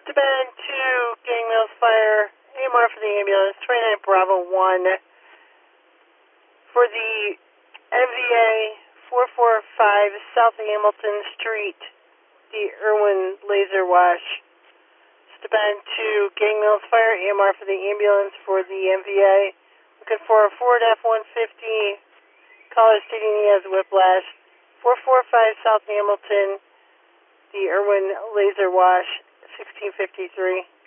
Bend 2, Gang Mills Fire, AMR for the ambulance, 29 Bravo 1. For the MVA 445 South Hamilton Street, the Irwin Laser Wash. Bend 2, Gang Mills Fire, AMR for the ambulance for the MVA. Looking for a Ford F-150, caller stating he has whiplash. 445 South Hamilton, the Irwin Laser Wash, 1653.